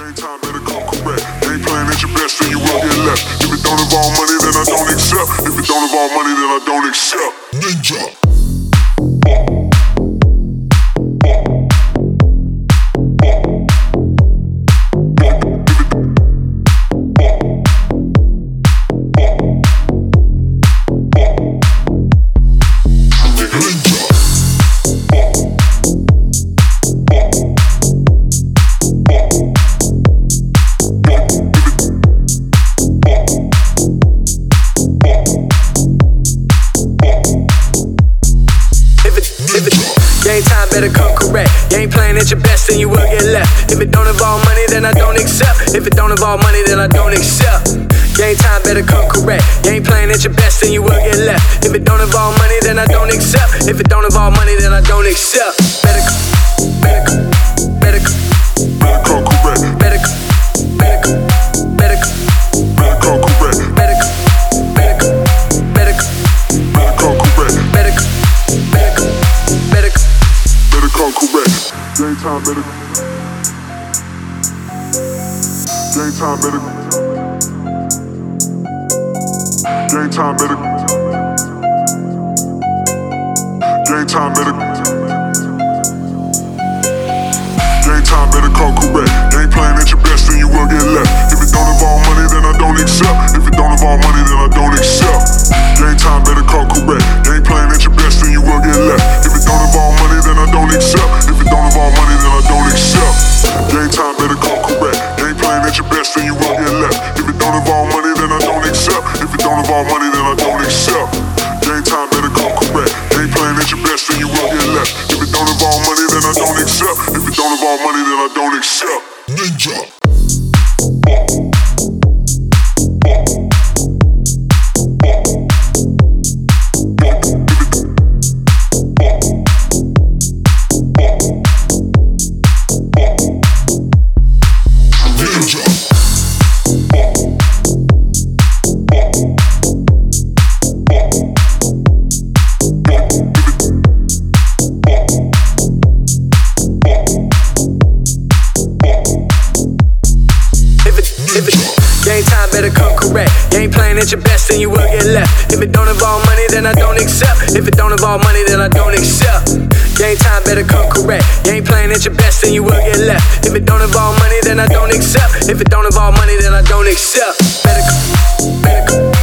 Game time better come correct. Game plan at your best, then you will get left. If it don't involve money, then I don't accept. If it don't involve money, then I don't accept. Ninja. Game time better come correct. Game plan at your best, then you will get left. If it don't involve money, then I don't accept. If it don't involve money, then I don't accept. Game time better come correct. Game plan at your best, then you will get left. If it don't involve money, then I don't accept. If it don't involve money, then I don't accept. Better come correct. Better come correct. Better come correct. Game time better. Game time better. Game time better. Game time better. Game time better come correct. Game plan at your best, then you will get left. If it don't involve money, then I don't accept. If it don't involve money, then I don't accept. Game time better come correct. Game plan at your best, then you will get left. If it don't involve money, then I don't accept. If it don't involve money, then I don't accept. Game time better come correct. Game plan at your best, then you will get left. If it don't involve money, then I don't accept. If it don't involve money, then I don't accept. Game time better come correct. Game plan at your best, then you will get left. If it don't involve money, then I don't accept. If it don't involve money, then I don't accept. Ninja. Game time better come correct. Game plan at your best, then you will get left. If it don't involve money, then I don't accept. If it don't involve money, then I don't accept. Game time better come correct. Game plan at your best, then you will get left. If it don't involve money, then I don't accept. If it don't involve money, then I don't accept. Better come.